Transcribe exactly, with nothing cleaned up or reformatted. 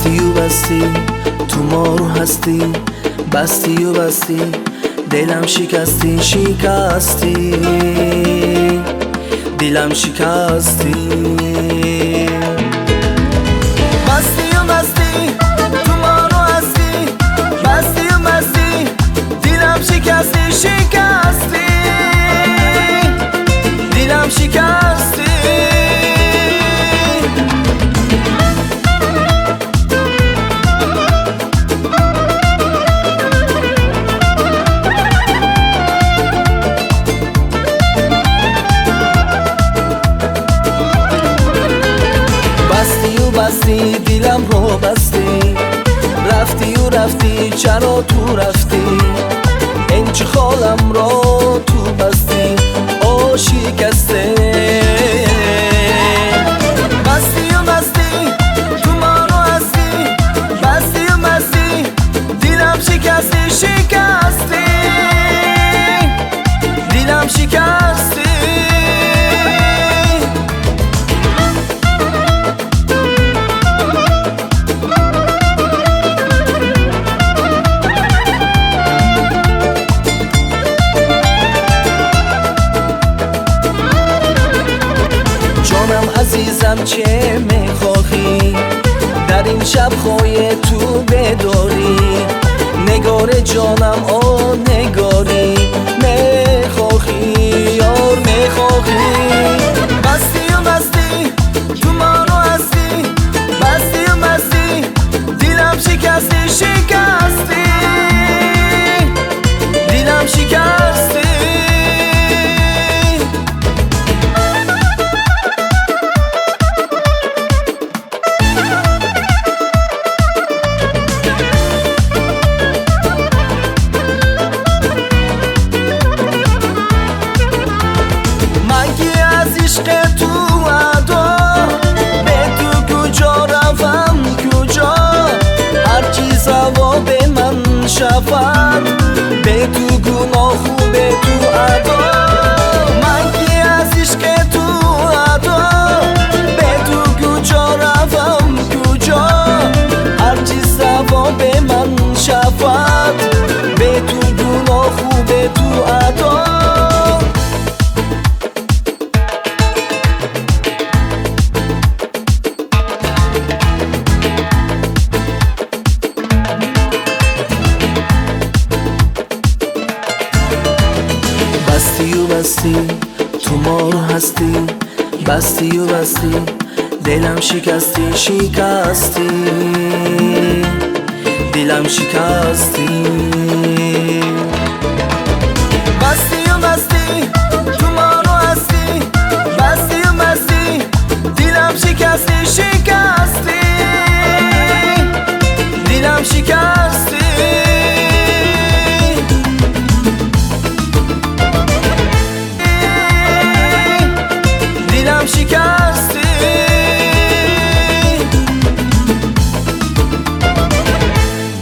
بستی و بستی تو ما رو هستی، بستی و بستی دلم شکستی شکستی دلم شکستی. بستی و بستی تو ما رو هستی، بستی و بستی دلم شکستی شکستی دلم شکستی. بستی دیلم رو بستی، رفتی و رفتی چرا تو رفتی، انچه خالم را تو بستی آ شکسته. بستی و بستی تو ما رو هستی، بستی و بستی دیلم شکستی شکستی دیلم شکستی. عزیزم چه میخواهی در این شب خواهی تو بداری، نگار جانم آ نگاری میخواهی یار میخواهی. بستی و بستی تو ما رو هستی، بستی و بستی دیلم شکستی شکستی دیلم شکستی. عشق تو ادا به تو کجا روم کجا، هرچی ثواب من شفاعت به تو گناه و به تو ادا. من کی از عشق تو ادا به تو کجا روم کجا، هرچی ثواب من شفاعت به تو گناه و به تو ادا. بستی و بستی تو ما رو هستی، بستی و بستی دلم شکستی شکستی دلم شکستی. بستی و بستی